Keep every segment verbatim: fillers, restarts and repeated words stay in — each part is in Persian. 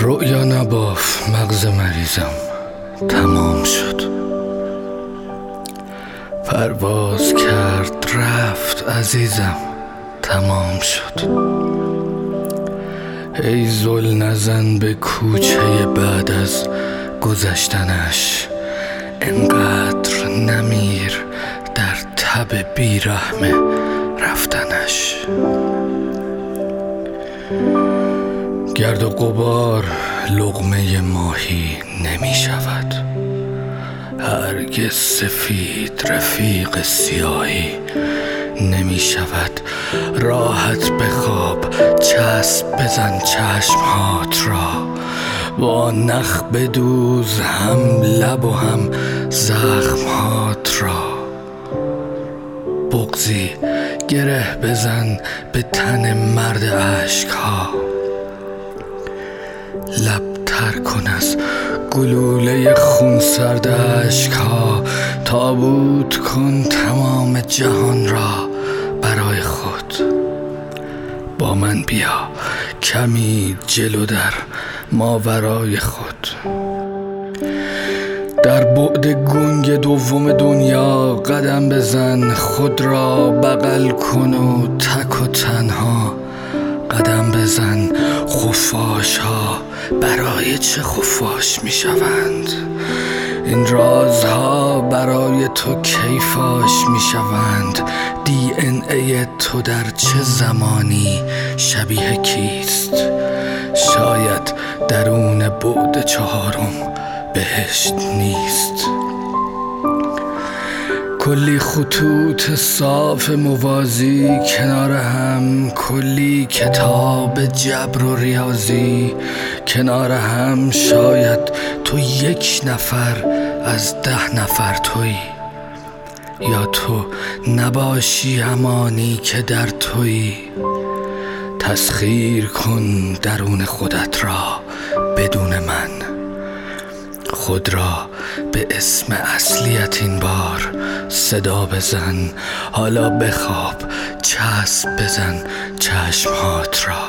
رؤیا نباف مغز مریضم، تمام شد. پرواز کرد رفت عزیزم، تمام شد. ای زل نزن به کوچه بعد از گذشتنش، انقدر نمیر در تب بیرحم رفتنش. گرد و غبار لقمه ماهی نمی شود، هرگز سفید رفیق سیاهی نمی شود. راحت بخواب، چسب بزن چشمهات را، با نخ بدوز هم لب و هم زخمهات را. بغضی گره بزن به تن مرد اشکها، لب تر کن از گلوله خونسرد اشکها. تابوت کن تمام جهان را برای خود، با من بیا کمی جلو در ماورای خود. در بعد گنگ دوم دنیا قدم بزن، خود را بغل کن و تک و تنها قدم بزن. خفاش ها برای چه خفاش می شوند؟ این رازها برای تو کی فاش می شوند؟ دی ان ای تو در چه زمانی شبیه کیست؟ شاید درون بعد چهارم بهشت نیست. کلی خطوط صاف موازی کنار هم، کلی کتاب جبر و ریاضی کنار هم. شاید تو یک نفر از ده نفر تویی، یا تو نباشی همانی که در تویی. تسخیر کن درون خودت را بدون من، خود را به اسم اصلیت این بار صدا بزن. حالا بخواب، چسب بزن چشمهات را،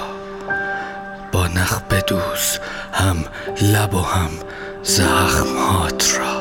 با نخ بدوز هم لب و هم زخمهات را.